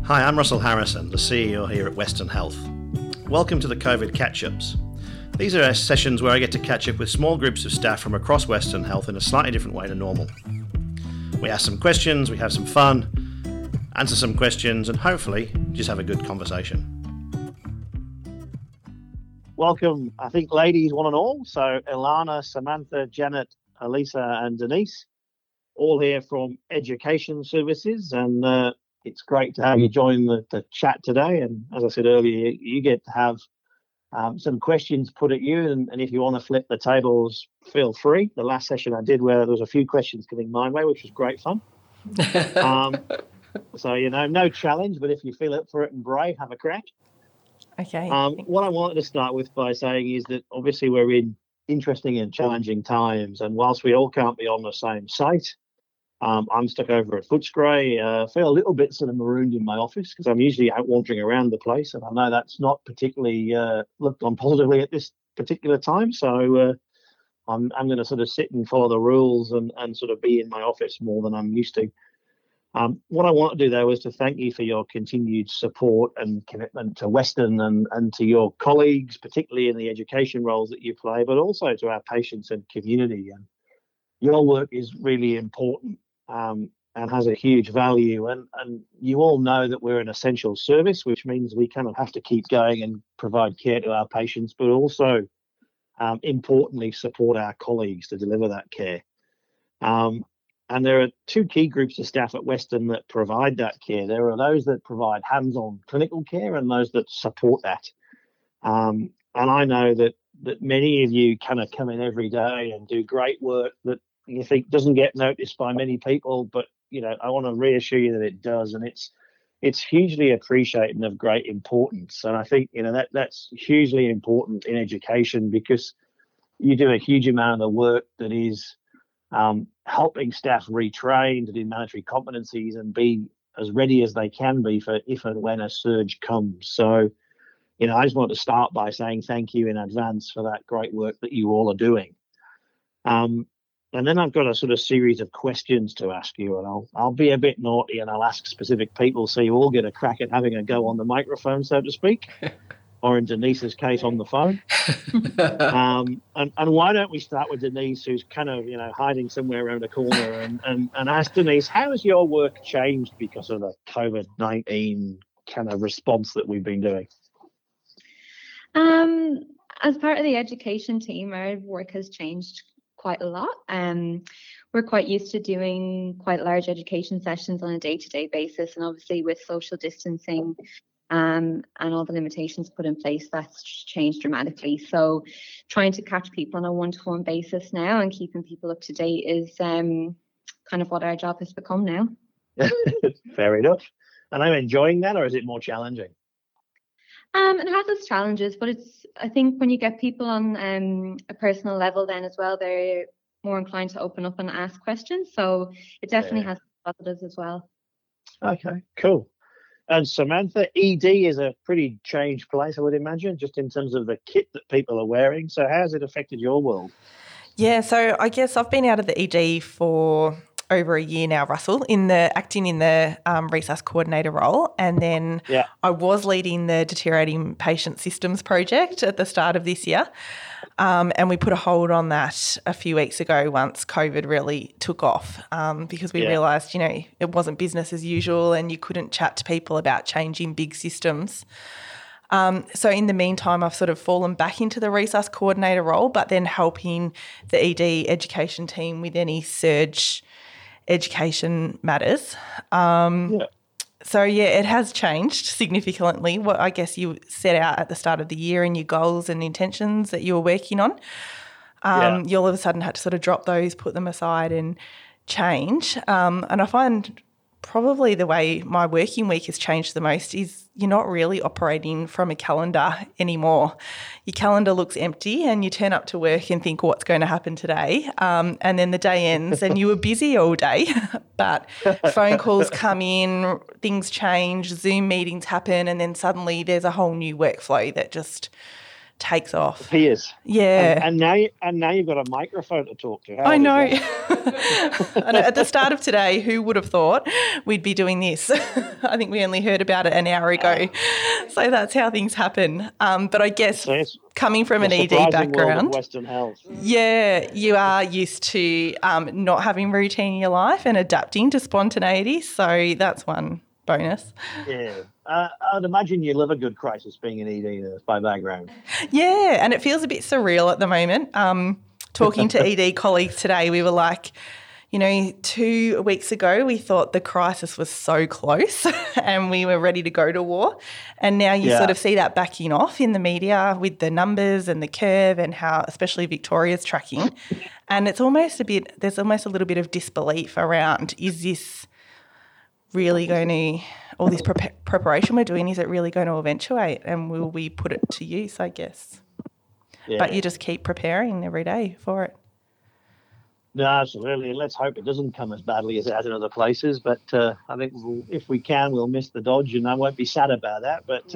Hi, I'm Russell Harrison, the CEO here at Western Health. Welcome to the COVID Catch-Ups. These are sessions where I get to catch up with small groups of staff from across Western Health in a slightly different way to normal. We ask some questions, we have some fun, answer some questions, and hopefully just have a good conversation. Welcome, I think, ladies, one and all. So Ilana, Samantha, Janet, Elisa, and Denise, all here from Education Services, and it's great to have you join the chat today. And as I said earlier, you get to have some questions put at you, and if you want to flip the tables, feel free. The last session I did where there was a few questions coming my way, which was great fun. So, no challenge, but if you feel up for it and brave, have a crack. Okay. What I wanted to start with by saying is that obviously we're in interesting and challenging times, and whilst we all can't be on the same site, I'm stuck over at Footscray. I feel a little bit sort of marooned in my office because I'm usually out wandering around the place, and I know that's not particularly looked on positively at this particular time. So I'm going to sort of sit and follow the rules and sort of be in my office more than I'm used to. What I want to do, though, is to thank you for your continued support and commitment to Western and to your colleagues, particularly in the education roles that you play, but also to our patients and community. And your work is really important. And has a huge value. And you all know that we're an essential service, which means we kind of have to keep going and provide care to our patients, but also, importantly, support our colleagues to deliver that care. And there are two key groups of staff at Western that provide that care. There are those that provide hands-on clinical care and those that support that. And I know that many of you kind of come in every day and do great work that you think doesn't get noticed by many people, but I want to reassure you that it does, and it's hugely appreciated and of great importance. And I think that's hugely important in education because you do a huge amount of the work that is helping staff retrain to do mandatory competencies and be as ready as they can be for if and when a surge comes. So I just want to start by saying thank you in advance for that great work that you all are doing. And then I've got a sort of series of questions to ask you, and I'll be a bit naughty and I'll ask specific people so you all get a crack at having a go on the microphone, so to speak, or in Denise's case, on the phone. And why don't we start with Denise, who's kind of, hiding somewhere around a corner, and ask Denise, how has your work changed because of the COVID-19 kind of response that we've been doing? As part of the education team, our work has changed quite a lot. We're quite used to doing quite large education sessions on a day-to-day basis, and obviously with social distancing and all the limitations put in place, that's changed dramatically. So trying to catch people on a one-to-one basis now and keeping people up to date is kind of what our job has become now. Fair enough. And I'm enjoying that, or is it more challenging? It has its challenges, but I think when you get people on a personal level then as well, they're more inclined to open up and ask questions. So it definitely has positives as well. Okay, cool. And Samantha, ED is a pretty changed place, I would imagine, just in terms of the kit that people are wearing. So how has it affected your world? Yeah, so I guess I've been out of the ED for over a year now, Russell, acting in the resus coordinator role, and then I was leading the deteriorating patient systems project at the start of this year, and we put a hold on that a few weeks ago once COVID really took off, because we realised it wasn't business as usual and you couldn't chat to people about changing big systems. So in the meantime, I've sort of fallen back into the resus coordinator role, but then helping the ED education team with any surge education matters. So, it has changed significantly. What I guess you set out at the start of the year and your goals and intentions that you were working on, you all of a sudden had to sort of drop those, put them aside and change. And I find probably the way my working week has changed the most is you're not really operating from a calendar anymore. Your calendar looks empty and you turn up to work and think what's going to happen today, and then the day ends and you were busy all day, but phone calls come in, things change, Zoom meetings happen, and then suddenly there's a whole new workflow that just takes off. Appears. Yeah. And now you've got a microphone to talk to. I know. And at the start of today, who would have thought we'd be doing this? I think we only heard about it an hour ago. So that's how things happen. But I guess coming from an ED background, Western Health. Yeah, you are used to not having routine in your life and adapting to spontaneity. So that's one bonus. Yeah. I'd imagine you live a good crisis being an ED nurse by background. Yeah, and it feels a bit surreal at the moment. Talking to ED colleagues today, we were like, 2 weeks ago we thought the crisis was so close and we were ready to go to war. And now you sort of see that backing off in the media with the numbers and the curve and how especially Victoria's tracking. And it's there's almost a little bit of disbelief around, is this really going to, all this preparation we're doing, is it really going to eventuate and will we put it to use, I guess? Yeah. But you just keep preparing every day for it. No, absolutely. Let's hope it doesn't come as badly as it has in other places. But I think if we can, we'll miss the Dodge and I won't be sad about that. But,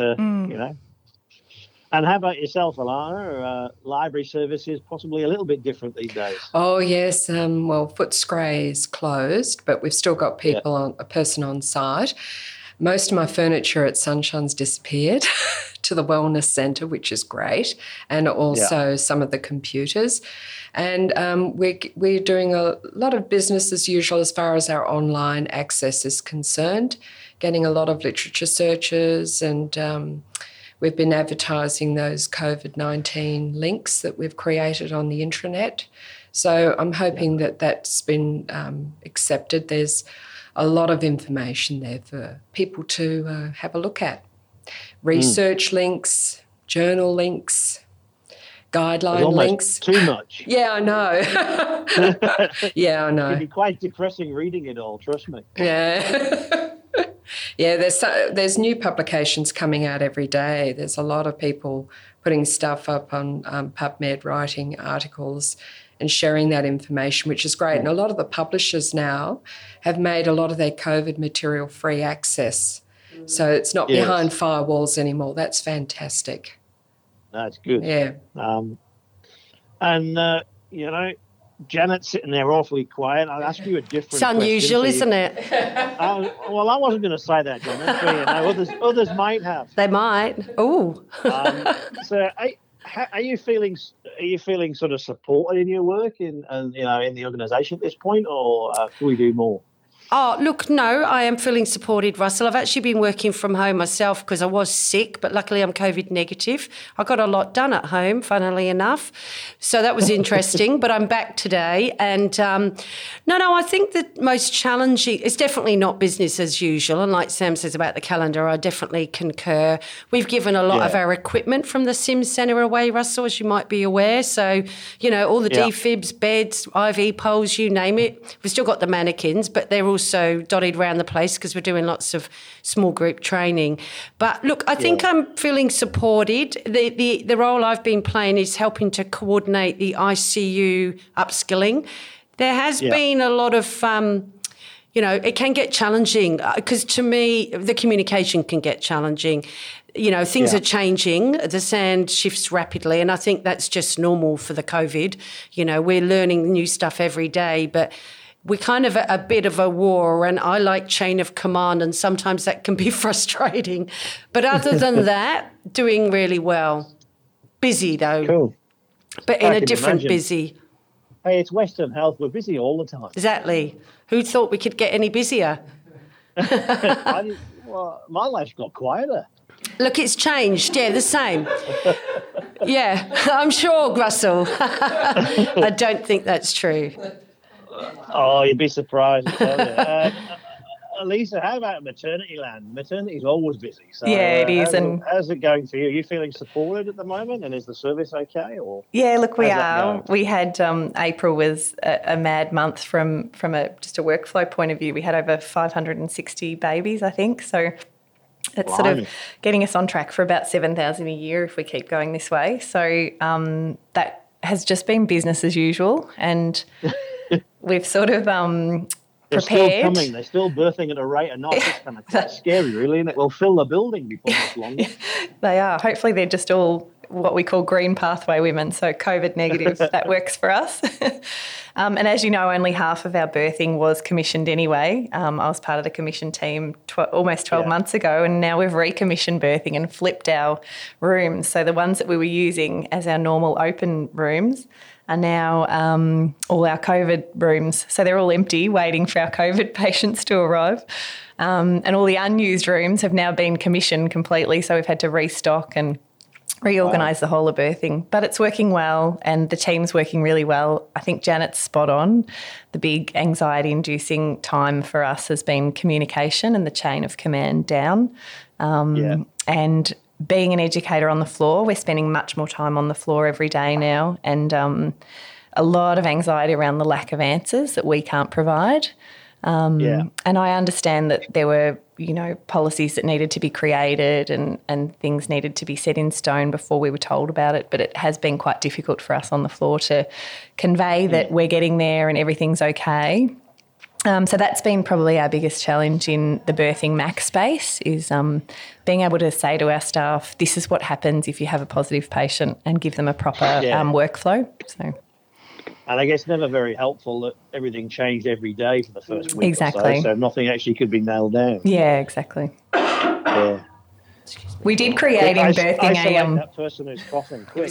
And how about yourself, Alana? Library services possibly a little bit different these days. Oh, yes. Well, Footscray is closed, but we've still got a person on site. Most of my furniture at Sunshine's disappeared to the wellness centre, which is great, and also some of the computers. And we're doing a lot of business as usual as far as our online access is concerned, getting a lot of literature searches and we've been advertising those COVID-19 links that we've created on the intranet. So I'm hoping that that's been accepted. There's a lot of information there for people to have a look at. Research links, journal links, guideline links. Too much. Yeah, I know. Yeah, I know. It can be quite depressing reading it all, trust me. Yeah. Yeah, there's new publications coming out every day. There's a lot of people putting stuff up on PubMed, writing articles and sharing that information, which is great. And a lot of the publishers now have made a lot of their COVID material free access. So it's not behind firewalls anymore. That's fantastic. That's good. Yeah. Janet's sitting there awfully quiet. I'll ask you a different question. It's unusual, isn't it? Well, I wasn't going to say that, Janet. Others might have. They might. Oh. So, are you feeling sort of supported in your work in the organisation at this point, or can we do more? Oh, look, no, I am feeling supported, Russell. I've actually been working from home myself because I was sick, but luckily I'm COVID negative. I got a lot done at home, funnily enough. So that was interesting, but I'm back today. And I think the most challenging, it's definitely not business as usual. And like Sam says about the calendar, I definitely concur. We've given a lot of our equipment from the Sims Centre away, Russell, as you might be aware. So, all the defibs, beds, IV poles, you name it. We've still got the mannequins, but they're also dotted around the place because we're doing lots of small group training. But look, I think I'm feeling supported. The role I've been playing is helping to coordinate the ICU upskilling. There has been a lot of, it can get challenging because to me, the communication can get challenging. Things are changing. The sand shifts rapidly, and I think that's just normal for the COVID. We're learning new stuff every day, but we're kind of at a bit of a war, and I like chain of command, and sometimes that can be frustrating. But other than that, doing really well. Busy, though. Cool. But in a different busy. Hey, it's Western Health. We're busy all the time. Exactly. Who thought we could get any busier? Well, my life's got quieter. Look, it's changed. Yeah, the same. Yeah, I'm sure, Russell. I don't think that's true. Oh, you'd be surprised. Lisa, how about maternity land? Maternity's always busy. So, it is. How's it going for you? Are you feeling supported at the moment, and is the service okay? Or yeah, look, we are. We had April was a mad month from just a workflow point of view. We had over 560 babies, I think. So it's sort of getting us on track for about 7,000 a year if we keep going this way. So that has just been business as usual, and we've sort of They're prepared. still coming. They're still birthing at a rate of knots. It's kind of quite scary, really, and it will fill the building before much longer. They are. Hopefully they're just all what we call green pathway women, so COVID negative. That works for us. And as you know, only half of our birthing was commissioned anyway. I was part of the commission team almost 12 months ago, and now we've recommissioned birthing and flipped our rooms. So the ones that we were using as our normal open rooms are now all our COVID rooms. So they're all empty, waiting for our COVID patients to arrive. And all the unused rooms have now been commissioned completely, so we've had to restock and reorganise the whole of birthing. But it's working well and the team's working really well. I think Janet's spot on. The big anxiety-inducing time for us has been communication and the chain of command down. And being an educator on the floor, we're spending much more time on the floor every day now, and a lot of anxiety around the lack of answers that we can't provide. And I understand that there were, policies that needed to be created and things needed to be set in stone before we were told about it, but it has been quite difficult for us on the floor to convey that we're getting there and everything's okay. So that's been probably our biggest challenge in the Birthing Mac space, is being able to say to our staff, this is what happens if you have a positive patient, and give them a proper workflow. So. And I guess never very helpful that everything changed every day for the first week exactly. or so nothing actually could be nailed down. Yeah, exactly. Yeah. We did create in birthing that person who's coughing. Quick.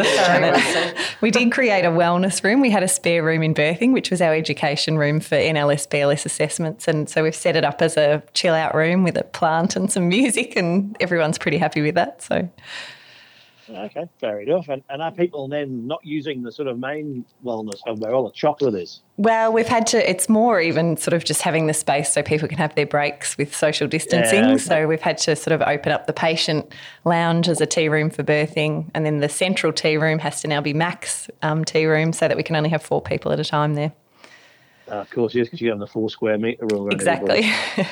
We did create a wellness room. We had a spare room in birthing, which was our education room for NLS, BLS assessments, and so we've set it up as a chill out room with a plant and some music, and everyone's pretty happy with that. So. Okay, fair enough. And are people then not using the sort of main wellness hub where all the chocolate is? Well, we've had to, it's more even sort of just having the space so people can have their breaks with social distancing. Yeah, okay. So we've had to sort of open up the patient lounge as a tea room for birthing, and then the central tea room has to now be Mac's tea room, so that we can only have 4 people at a time there. Of course, yes, because you have the 4 square metre rule. Exactly.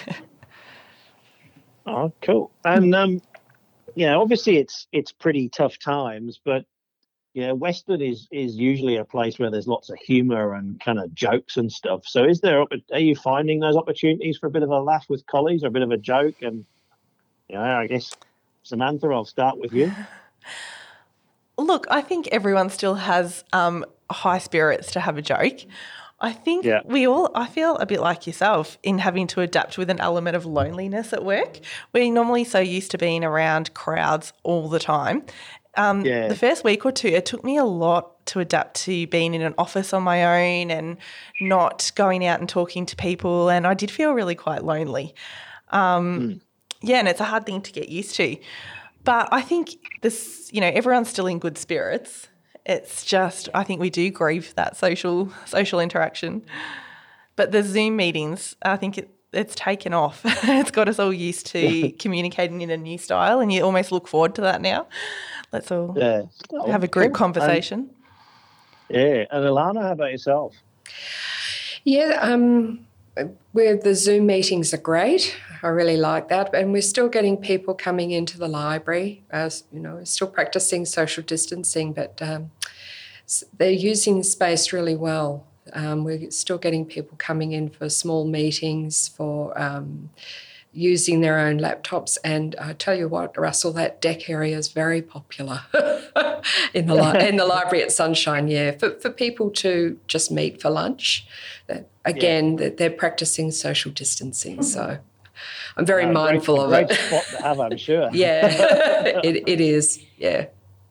Oh, cool. And obviously it's pretty tough times, but Western is usually a place where there's lots of humour and kind of jokes and stuff. So are you finding those opportunities for a bit of a laugh with colleagues or a bit of a joke? And I guess Samantha, I'll start with you. Look, I think everyone still has high spirits to have a joke. I think I feel a bit like yourself in having to adapt with an element of loneliness at work. We're normally so used to being around crowds all the time. The first week or two, it took me a lot to adapt to being in an office on my own and not going out and talking to people, and I did feel really quite lonely. And it's a hard thing to get used to. But I think this, everyone's still in good spirits. It's just, I think we do grieve that social interaction. But the Zoom meetings, I think it's taken off. It's got us all used to communicating in a new style, and you almost look forward to that now. Let's all have a group conversation. And Ilana, how about yourself? Yeah, where the Zoom meetings are great. I really like that. And we're still getting people coming into the library. We're still practicing social distancing, but they're using the space really well. We're still getting people coming in for small meetings, for using their own laptops. And I tell you what, Russell, that deck area is very popular in the library at Sunshine, for people to just meet for lunch. They're practicing social distancing, so I'm very mindful of it. Great spot to have, I'm sure. It is, yeah.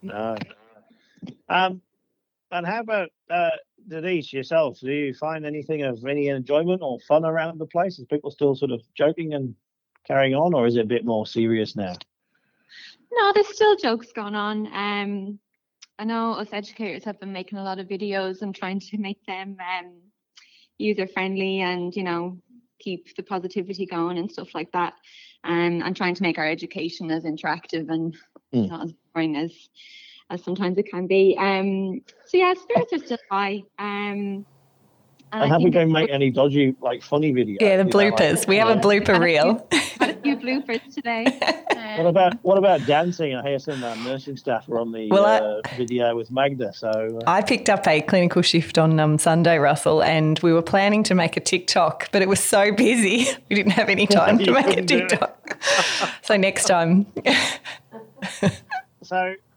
And how about Denise, yourself? Do you find anything of any enjoyment or fun around the place? Is people still sort of joking and carrying on, or is it a bit more serious now? No, there's still jokes going on. I know us educators have been making a lot of videos and trying to make them user friendly and keep the positivity going and stuff like that, and trying to make our education as interactive and not as boring as sometimes it can be. Spirits are still high. And have we been making any dodgy, funny videos? Yeah, the bloopers. We have a blooper reel. Had a few bloopers today. What about dancing? I hear some nursing staff were on the video with Magda. So I picked up a clinical shift on Sunday, Russell, and we were planning to make a TikTok, but it was so busy we didn't have any time to make a TikTok. So next time. So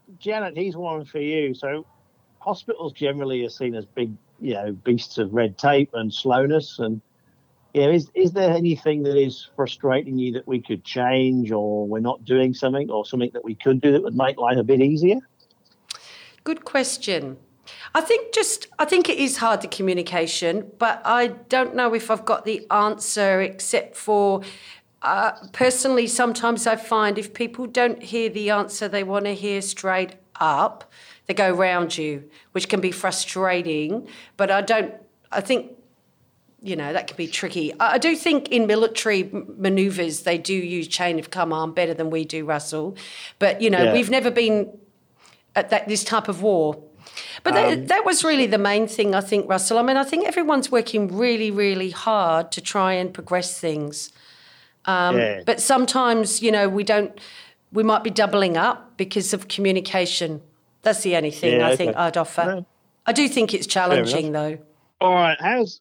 Janet, here's one for you. So hospitals generally are seen as big, beasts of red tape and slowness. And, is there anything that is frustrating you that we could change, or we're not doing something, or something that we could do that would make life a bit easier? Good question. I think it is hard, the communication, but I don't know if I've got the answer, except for personally, sometimes I find if people don't hear the answer they want to hear straight up, they go round you, which can be frustrating. But I think, that can be tricky. I do think in military manoeuvres they do use chain of command better than we do, Russell. But, we've never been at this type of war. But that was really the main thing, I think, Russell. I mean, I think everyone's working really, really hard to try and progress things. But sometimes, we might be doubling up because of communication. That's the only thing I think I'd offer. No. I do think it's challenging, though. All right.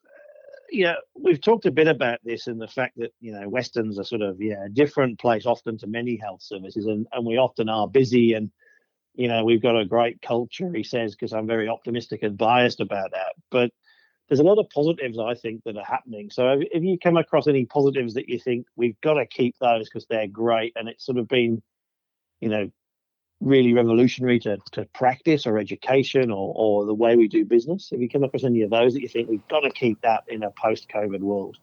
We've talked a bit about this and the fact that, Westerns are sort of, a different place often to many health services, and we often are busy, and, we've got a great culture, he says, because I'm very optimistic and biased about that. But there's a lot of positives, I think, that are happening. So if you come across any positives that you think we've got to keep those because they're great, and it's sort of been, really revolutionary to practice or education or the way we do business, if you come across any of those that you think we've got to keep that in a post-COVID world?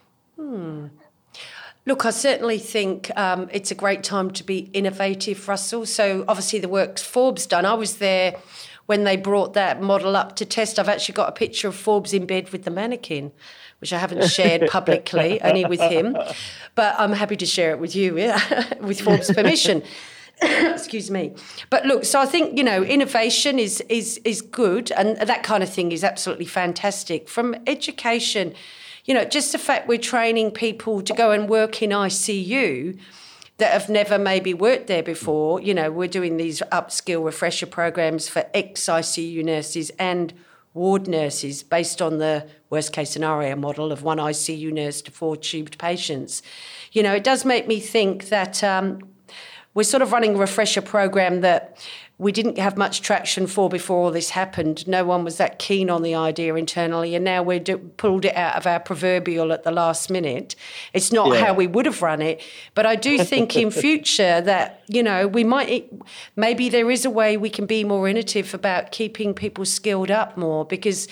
Look, I certainly think it's a great time to be innovative, Russell. So obviously the work Forbes done, I was there when they brought that model up to test. I've actually got a picture of Forbes in bed with the mannequin, which I haven't shared publicly, only with him. But I'm happy to share it with you, with Forbes' permission. Excuse me. But look, so I think, innovation is good, and that kind of thing is absolutely fantastic. From education, just the fact we're training people to go and work in ICU that have never maybe worked there before. We're doing these upskill refresher programs for ex-ICU nurses and ward nurses based on the worst case scenario model of one ICU nurse to 4 tubed patients. It does make me think that we're sort of running a refresher program that we didn't have much traction for before all this happened. No one was that keen on the idea internally, and now we've pulled it out of our proverbial at the last minute. It's not how we would have run it, but I do think in future that, we maybe there is a way we can be more innovative about keeping people skilled up more, because,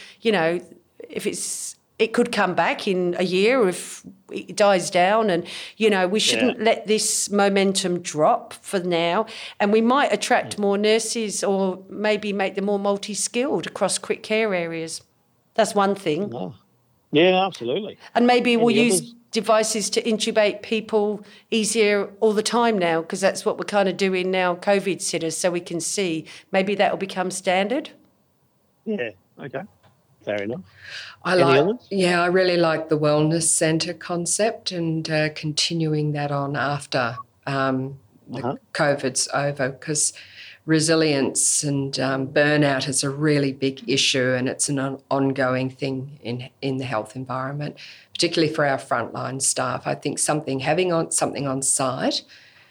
if it could come back in a year if it dies down, and, we shouldn't let this momentum drop for now, and we might attract more nurses or maybe make them more multi-skilled across quick care areas. That's one thing. Oh. Yeah, absolutely. And maybe we'll use devices to intubate people easier all the time now, because that's what we're kind of doing now, COVID sitters, so we can see. Maybe that will become standard. Yeah, okay. Fair enough. I really like the wellness centre concept, and continuing that on after COVID's over, because resilience and burnout is a really big issue, and it's an ongoing thing in the health environment, particularly for our frontline staff. I think having something on site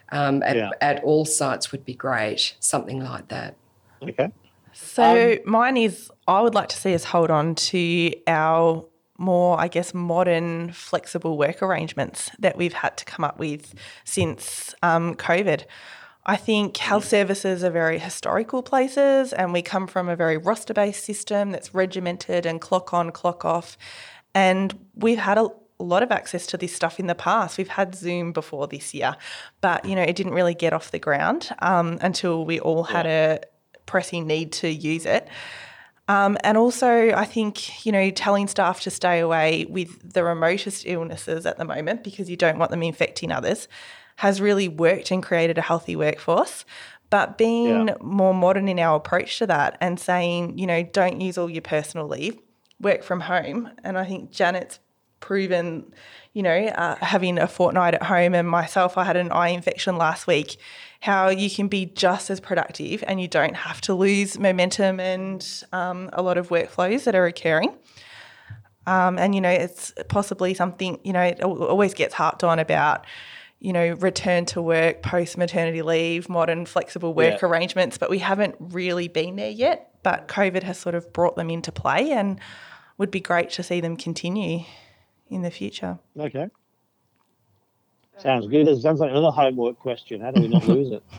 at all sites would be great, something like that. Okay. So mine is, I would like to see us hold on to our more, modern, flexible work arrangements that we've had to come up with since COVID. I think health services are very historical places, and we come from a very roster-based system that's regimented and clock on, clock off. And we've had a lot of access to this stuff in the past. We've had Zoom before this year, but, it didn't really get off the ground until we all had a pressing need to use it. And also, I think, telling staff to stay away with the remotest illnesses at the moment because you don't want them infecting others has really worked and created a healthy workforce. But being more modern in our approach to that and saying, don't use all your personal leave, work from home. And I think Janet's proven, having a fortnight at home, and myself, I had an eye infection last week, how you can be just as productive and you don't have to lose momentum and a lot of workflows that are occurring. And, it's possibly something, it always gets harped on about, return to work, post-maternity leave, modern flexible work arrangements, but we haven't really been there yet. But COVID has sort of brought them into play, and would be great to see them continue in the future. Okay. Sounds good. It sounds like another homework question. How do we not lose it?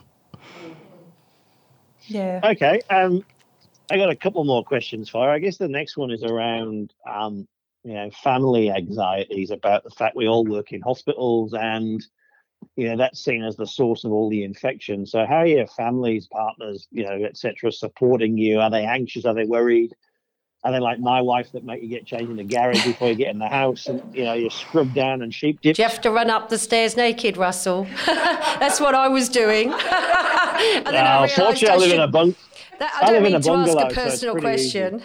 Yeah. Okay. I got a couple more questions for you. I guess the next one is around, family anxieties about the fact we all work in hospitals, and that's seen as the source of all the infections. So how are your families, partners, et cetera, supporting you? Are they anxious? Are they worried? Are they like my wife that make you get changed in the garage before you get in the house, and you're scrubbed down and sheep dipped? Do you have to run up the stairs naked, Russell? That's what I was doing. And then I realised fortunately, I live in a bunk. I don't mean to ask a personal question.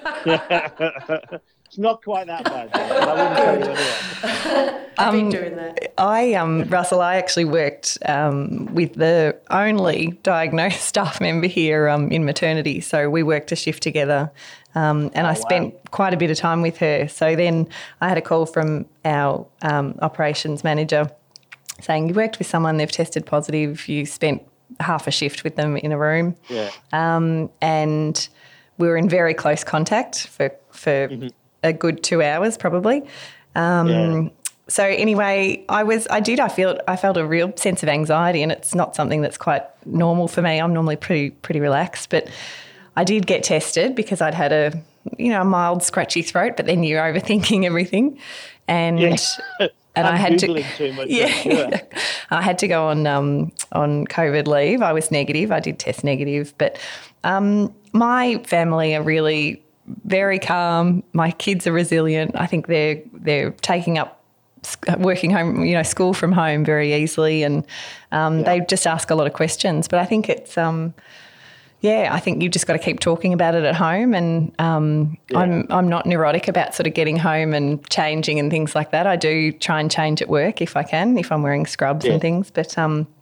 It's not quite that bad. I wouldn't tell you anyway. I've been doing that. Russell, I actually worked with the only diagnosed staff member here in maternity. So we worked a shift together, and I spent quite a bit of time with her. So then I had a call from our operations manager saying, you worked with someone, they've tested positive, you spent half a shift with them in a room. Yeah. And we were in very close contact for a good 2 hours probably. So anyway, I felt a real sense of anxiety, and it's not something that's quite normal for me. I'm normally pretty relaxed, but I did get tested because I'd had a mild scratchy throat, but then you're overthinking everything. And and I had to too much, I had to go on COVID leave. I was negative. I did test negative, but my family are really very calm. My kids are resilient. I think they're taking up working home, school from home very easily, and they just ask a lot of questions. But I think it's I think you've just got to keep talking about it at home, and I'm not neurotic about sort of getting home and changing and things like that. I do try and change at work if I can, if I'm wearing scrubs and things. But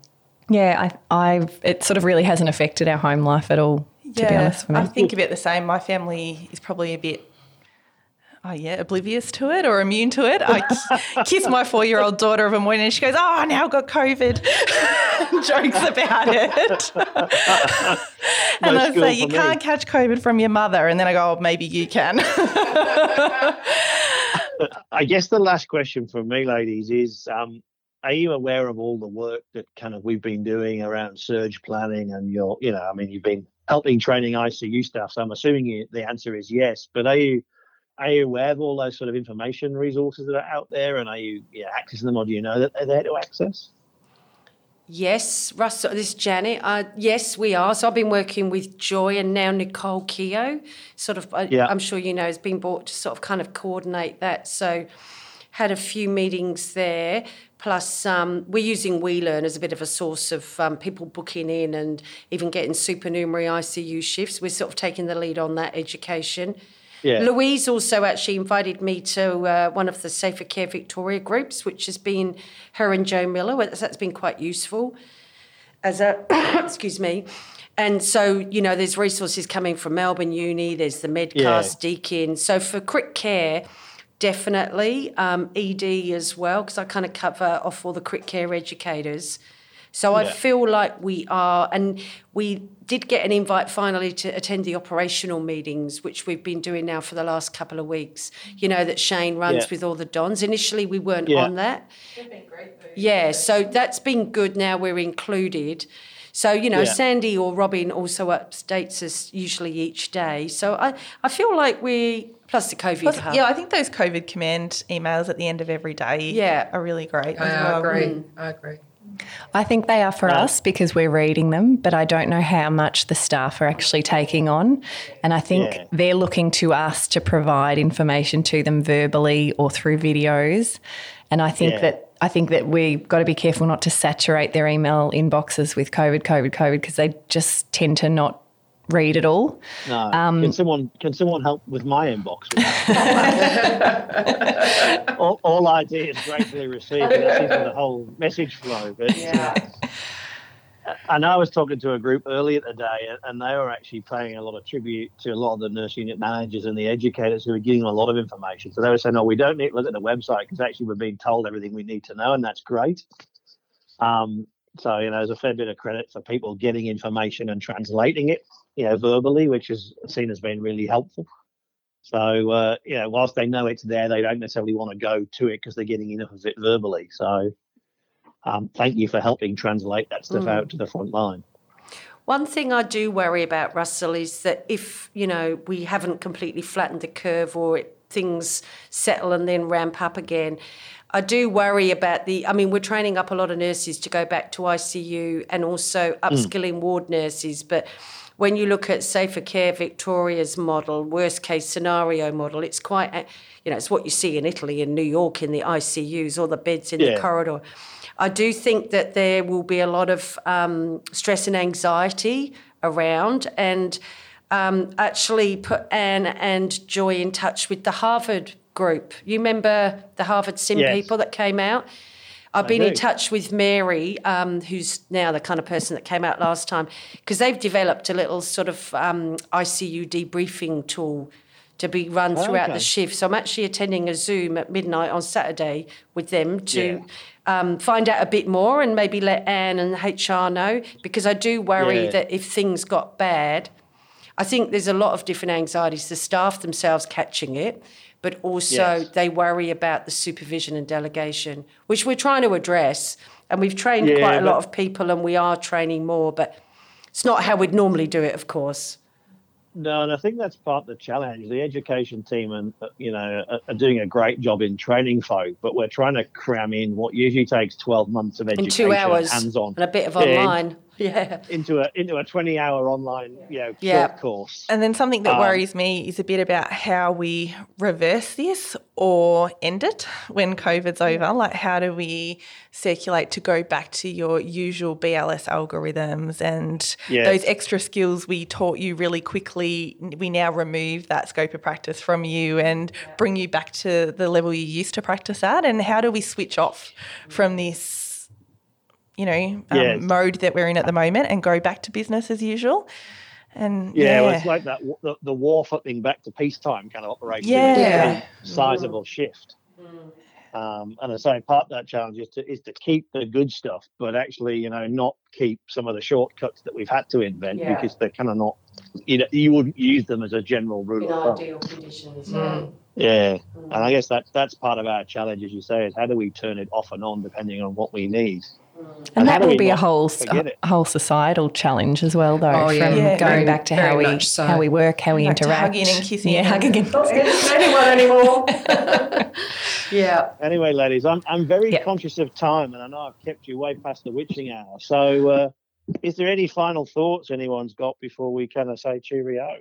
it sort of really hasn't affected our home life at all. To be honest, for me. I think a bit the same. My family is probably a bit, oblivious to it or immune to it. I kiss my 4-year-old daughter of a morning and she goes, "Oh, now I've got COVID." Jokes about it. And I say, "You can't catch COVID from your mother." And then I go, "Oh, maybe you can." I guess the last question from me, ladies, is are you aware of all the work that kind of we've been doing around surge planning, and you've been helping training ICU staff, so I'm assuming the answer is yes. But are you aware of all those sort of information resources that are out there, and are you accessing them, or do you know that they're there to access? Yes, Russell, this is Janet. Yes, we are. So I've been working with Joy and now Nicole Keogh. I'm sure has been brought to sort of kind of coordinate that. So had a few meetings there. Plus, we're using WeLearn as a bit of a source of people booking in and even getting supernumerary ICU shifts. We're sort of taking the lead on that education. Yeah. Louise also actually invited me to one of the Safer Care Victoria groups, which has been her and Joe Miller. That's been quite useful excuse me. And so, there's resources coming from Melbourne Uni, there's the Medcast, Deakin. So for crit care, definitely, ED as well, because I kind of cover off all the crit care educators. So I feel like we are, and we did get an invite finally to attend the operational meetings, which we've been doing now for the last couple of weeks, that Shane runs with all the Dons. Initially, we weren't on that. They've been great, though. Yeah, so that's been good. Now we're included. So, Sandy or Robin also updates us usually each day. So I feel like plus the COVID hub. Yeah, I think those COVID command emails at the end of every day are really great. I agree. I think they are for us because we're reading them, but I don't know how much the staff are actually taking on. And I think they're looking to us to provide information to them verbally or through videos. And I think that we've got to be careful not to saturate their email inboxes with COVID, because they just tend to not read it all. No. Can someone help with my inbox? all I do is gratefully receive, and that's into the whole message flow. But I know I was talking to a group earlier today, and they were actually paying a lot of tribute to a lot of the nurse unit managers and the educators who are getting a lot of information. So they were saying, "No, we don't need to look at the website because actually we're being told everything we need to know," and that's great. So, there's a fair bit of credit for people getting information and translating it, verbally, which is seen as being really helpful. So, whilst they know it's there, they don't necessarily want to go to it because they're getting enough of it verbally. So, thank you for helping translate that stuff out to the front line. One thing I do worry about, Russell, is that if, we haven't completely flattened the curve or things settle and then ramp up again, I do worry about we're training up a lot of nurses to go back to ICU and also upskilling ward nurses. But when you look at Safer Care Victoria's model, worst case scenario model, it's quite, it's what you see in Italy and New York in the ICUs, all the beds in the corridor. I do think that there will be a lot of stress and anxiety around, and actually put Anne and Joy in touch with the Harvard group. You remember the Harvard SIM people that came out? I've been in touch with Mary, who's now the kind of person that came out last time, because they've developed a little sort of ICU debriefing tool to be run throughout the shift. So I'm actually attending a Zoom at midnight on Saturday with them to find out a bit more and maybe let Anne and HR know, because I do worry that if things got bad, I think there's a lot of different anxieties, the staff themselves catching it, but also they worry about the supervision and delegation, which we're trying to address. And we've trained quite a lot of people, and we are training more, but it's not how we'd normally do it, of course. No, and I think that's part of the challenge. The education team are doing a great job in training folk, but we're trying to cram in what usually takes 12 months of education, in 2 hours, hands-on, and a bit of online. Into a 20-hour online short course. And then something that worries me is a bit about how we reverse this or end it when COVID's over. Like, how do we circulate to go back to your usual BLS algorithms and those extra skills we taught you really quickly? We now remove that scope of practice from you and bring you back to the level you used to practice at. And how do we switch off from this mode that we're in at the moment and go back to business as usual? And well, it's like that the war flipping back to peacetime kind of operation. It's a sizable shift. And I say part of that challenge is to keep the good stuff, but actually not keep some of the shortcuts that we've had to invent because they're kind of not, you wouldn't use them as a general rule of thumb. Ideal conditions. And I guess that's part of our challenge, as you say, is how do we turn it off and on depending on what we need. And that will be a whole societal challenge as well, though, from going back to how we work, how we interact. Hugging and kissing. Hugging and kissing. Not anyone anymore. Anyway, ladies, I'm very conscious of time, and I know I've kept you way past the witching hour. So is there any final thoughts anyone's got before we kind of say cheerio?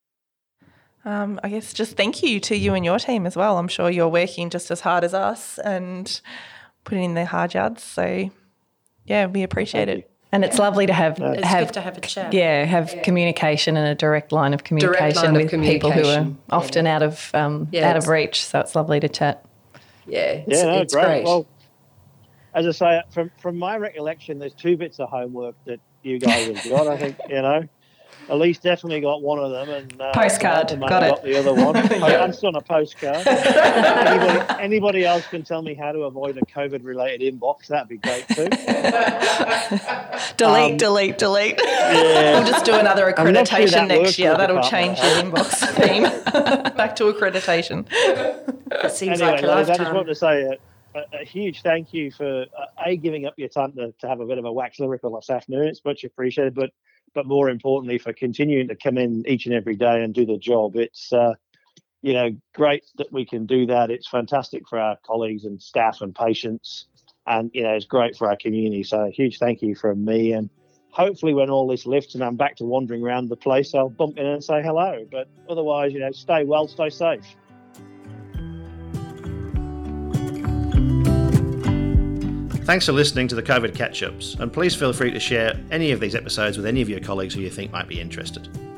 I guess just thank you to you and your team as well. I'm sure you're working just as hard as us and putting in the hard yards. So, we appreciate it. And it's lovely to have good to have a chat. Have communication and a direct line of communication with people who are often out of reach. So it's lovely to chat. It's great. Well, as I say, from my recollection, there's 2 bits of homework that you guys have got. I think Elise definitely got one of them, and postcard got the other one. I'm still on a postcard. Anybody else can tell me how to avoid a COVID-related inbox? That'd be great too. delete. We'll just do another accreditation next year. That'll change your inbox theme back to accreditation. It seems anyway, like a lifetime. I just want to say a huge thank you for giving up your time to have a bit of a wax lyrical this afternoon. It's much appreciated, but more importantly for continuing to come in each and every day and do the job. It's great that we can do that. It's fantastic for our colleagues and staff and patients, and it's great for our community. So a huge thank you from me, and hopefully when all this lifts and I'm back to wandering around the place, I'll bump in and say hello. But otherwise, stay well, stay safe. Thanks for listening to the COVID Catch-Ups, and please feel free to share any of these episodes with any of your colleagues who you think might be interested.